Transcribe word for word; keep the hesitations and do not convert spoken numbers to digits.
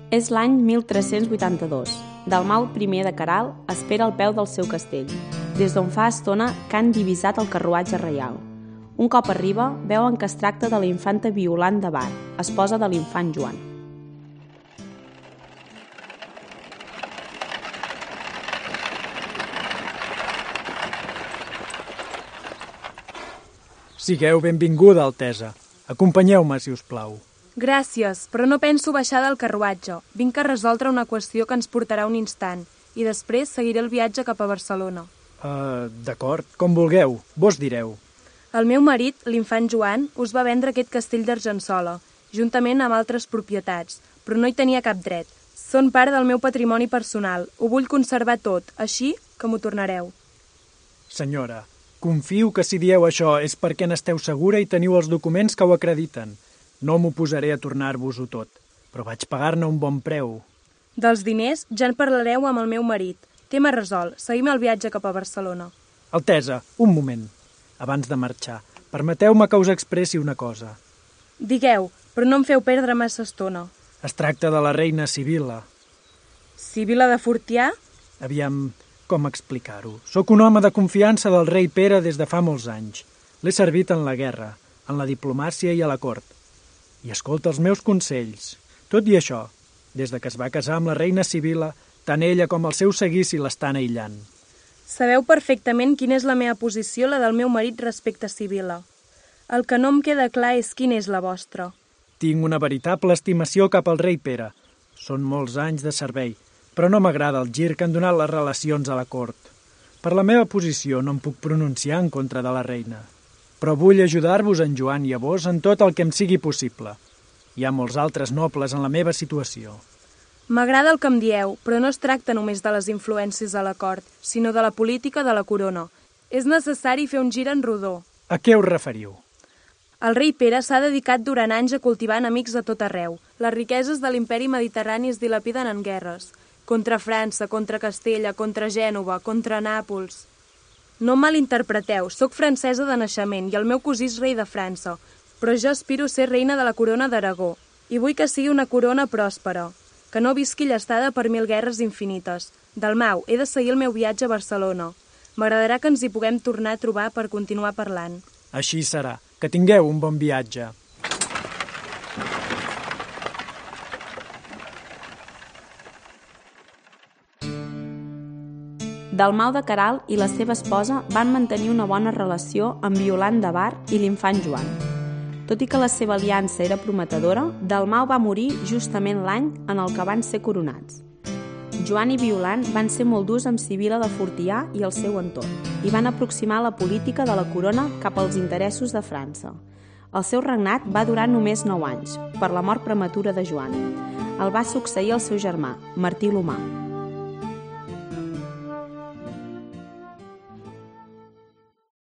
És l'any mil tres-cents vuitanta-dos. Dalmau primer de Queralt espera al peu del seu castell, des d'on fa estona que han divisat el carruatge reial. Un cop arriba, veuen que es tracta de la infanta Violant de Bar, esposa de l'infant Joan. Sigueu benvinguda, Altesa. Acompanyeu-me, si us plau. Gràcies, però no penso baixar del carruatge. Vinc a resoldre una qüestió que ens portarà un instant i després seguiré el viatge cap a Barcelona. Uh, D'acord, com vulgueu. Vos direu. El meu marit, l'infant Joan, us va vendre aquest castell d'Argençola, juntament amb altres propietats, però no hi tenia cap dret. Són part del meu patrimoni personal. Ho vull conservar tot, així que m'ho tornareu. Senyora, confio que si dieu això és perquè n'esteu segura i teniu els documents que ho acrediten. No m'oposaré a tornar-vos-ho tot, però vaig pagar-ne un bon preu. Dels diners ja en parlareu amb el meu marit. Tema resolt. Seguim el viatge cap a Barcelona. Altesa, un moment. Abans de marxar, permeteu-me que us expressi una cosa. Digueu, però no em feu perdre massa estona. Es tracta de la reina Sibil·la. Sibil·la de Fortià? Aviam, com explicar-ho? Soc un home de confiança del rei Pere des de fa molts anys. L'he servit en la guerra, en la diplomàcia i a la cort. I escolta els meus consells. Tot i això, des de que es va casar amb la reina Sibil·la, tant ella com el seu seguici l'estan aïllant. Sabeu perfectament quina és la meva posició, la del meu marit respecte a Sibil·la. El que no em queda clar és quina és la vostra. Tinc una veritable estimació cap al rei Pere. Són molts anys de servei, però no m'agrada el gir que han donat les relacions a la cort. Per la meva posició no em puc pronunciar en contra de la reina. Però vull ajudar-vos en Joan i a vos en tot el que em sigui possible. Hi ha molts altres nobles en la meva situació. M'agrada el que em dieu, però no es tracta només de les influències a la cort, sinó de la política de la corona. És necessari fer un gir en rodó. A què us referiu? El rei Pere s'ha dedicat durant anys a cultivar enemics a tot arreu. Les riqueses de l'imperi mediterrani es dilapiden en guerres. Contra França, contra Castella, contra Gènova, contra Nàpols. No em malinterpreteu, sóc francesa de naixement i el meu cosí és rei de França, però jo aspiro a ser reina de la corona d'Aragó i vull que sigui una corona pròspera, que no visqui llestada per mil guerres infinites. Dalmau, he de seguir el meu viatge a Barcelona. M'agradarà que ens hi puguem tornar a trobar per continuar parlant. Així serà. Que tingueu un bon viatge. Dalmau de Queralt i la seva esposa van mantenir una bona relació amb Violant de Bar i l'infant Joan. Tot i que la seva aliança era prometedora, Dalmau va morir justament l'any en el que van ser coronats. Joan i Violant van ser molt durs amb Sibil·la de Fortià i el seu entorn, i van aproximar la política de la corona cap als interessos de França. El seu regnat va durar només nou anys, per la mort prematura de Joan. El va succeir el seu germà, Martí l'Humà.